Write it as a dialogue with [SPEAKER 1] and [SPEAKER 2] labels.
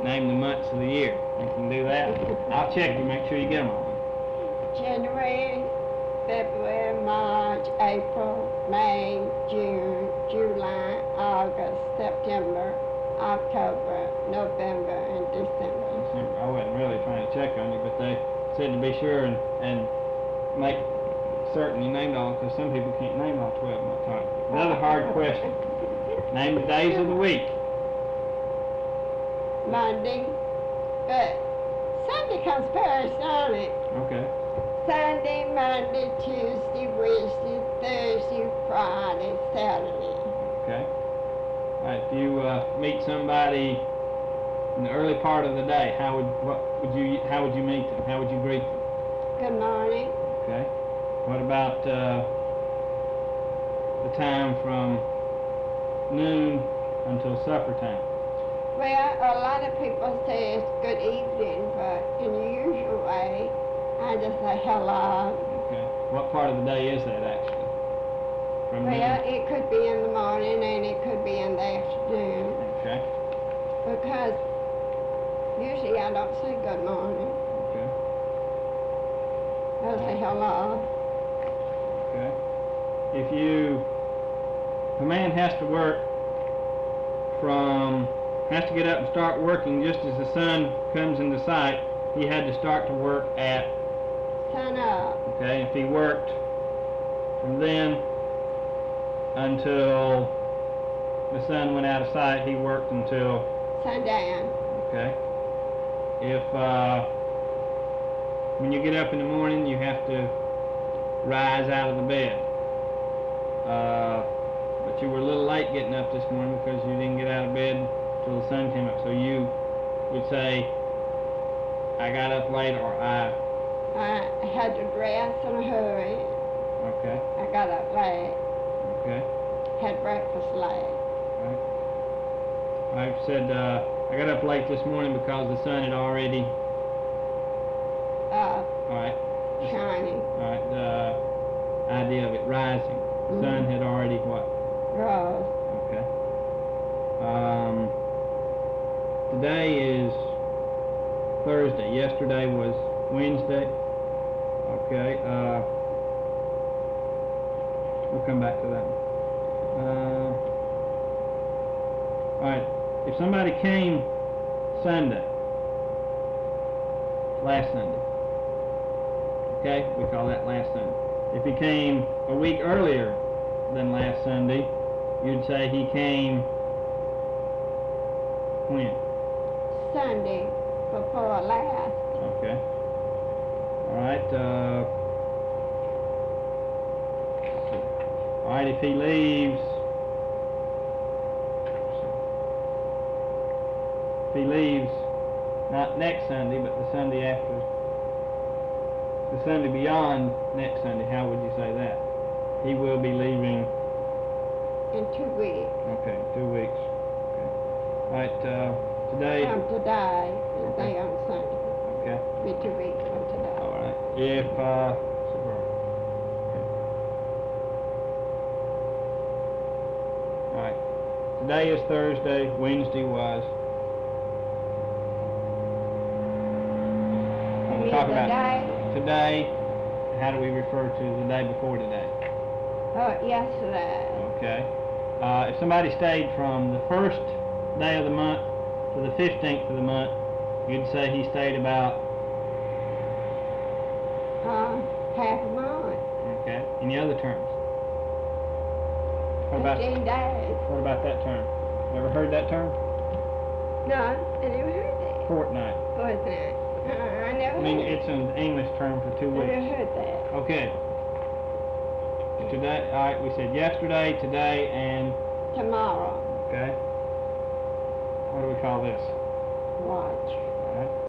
[SPEAKER 1] name the months of the year. You can do that. I'll check to make sure you get them all.
[SPEAKER 2] January, February, March, April, May, June, July, August, September, October, November, and December.
[SPEAKER 1] I wasn't really trying to check on you, but they said to be sure and make certain you named all, because some people can't name all 12 months. All right. Another hard question. Name the days of the week.
[SPEAKER 2] Monday, but Sunday comes first, don't it?
[SPEAKER 1] Okay.
[SPEAKER 2] Sunday, Monday, Tuesday, Wednesday, Thursday, Friday, Saturday.
[SPEAKER 1] Okay. All right. If you meet somebody in the early part of the day, how would you meet them? How would you greet them?
[SPEAKER 2] Good morning.
[SPEAKER 1] Okay. What about the time from noon until supper time?
[SPEAKER 2] Well, a lot of people say it's good evening, but in the usual way, I just say hello.
[SPEAKER 1] Okay. What part of the day is that actually? From
[SPEAKER 2] Well,
[SPEAKER 1] noon?
[SPEAKER 2] it could be in the morning and it could be in the afternoon,
[SPEAKER 1] Okay.
[SPEAKER 2] because usually I don't say good morning.
[SPEAKER 1] Okay.
[SPEAKER 2] I'll say hello.
[SPEAKER 1] Okay. If a man has to get up and start working just as the sun comes into sight, he had to start to work at,
[SPEAKER 2] Sun up.
[SPEAKER 1] okay, if he worked from then until the sun went out of sight, he worked until,
[SPEAKER 2] Sundown.
[SPEAKER 1] okay. If, when you get up in the morning, you have to rise out of the bed. But you were a little late getting up this morning because you didn't get out of bed until the sun came up. So you would say, I got up late, or I
[SPEAKER 2] had to dress in a hurry.
[SPEAKER 1] Okay.
[SPEAKER 2] I got up late.
[SPEAKER 1] Okay.
[SPEAKER 2] Had breakfast late.
[SPEAKER 1] Right. I said I got up late this morning because the sun had already. All right.
[SPEAKER 2] Shining.
[SPEAKER 1] All right. The idea of it rising. The sun had already what?
[SPEAKER 2] Rose.
[SPEAKER 1] Okay. Today is Thursday. Yesterday was Wednesday. Okay. We'll come back to that one. All right. If somebody came Sunday, last Sunday, okay, we call that last Sunday. If he came a week earlier than last Sunday, you'd say he came when?
[SPEAKER 2] Sunday before last.
[SPEAKER 1] Okay. All right. All right. If he leaves, not next Sunday, but the Sunday after, the Sunday beyond next Sunday, how would you say that? He will be leaving
[SPEAKER 2] In 2 weeks.
[SPEAKER 1] okay, 2 weeks. Okay. All right. Today.
[SPEAKER 2] From today, the
[SPEAKER 1] Okay.
[SPEAKER 2] day on Sunday.
[SPEAKER 1] Okay.
[SPEAKER 2] Be 2 weeks from today.
[SPEAKER 1] All right. If okay. All right. Today is Thursday. Wednesday was. We'll talk about today. How do we refer to the day before today?
[SPEAKER 2] Oh, yesterday.
[SPEAKER 1] Okay. If somebody stayed from the first day of the month to the 15th of the month, you'd say he stayed about.
[SPEAKER 2] Half a month.
[SPEAKER 1] Okay. Any other terms? What about
[SPEAKER 2] 15 days.
[SPEAKER 1] What about that term? Ever heard that term?
[SPEAKER 2] No, I never heard that.
[SPEAKER 1] Fortnight.
[SPEAKER 2] Fortnight. I never
[SPEAKER 1] I mean,
[SPEAKER 2] heard
[SPEAKER 1] it's an English term for 2
[SPEAKER 2] I
[SPEAKER 1] weeks.
[SPEAKER 2] never heard that.
[SPEAKER 1] Okay. Today, all right, we said yesterday, today, and
[SPEAKER 2] Tomorrow.
[SPEAKER 1] okay. What do we call this?
[SPEAKER 2] Watch.
[SPEAKER 1] All right.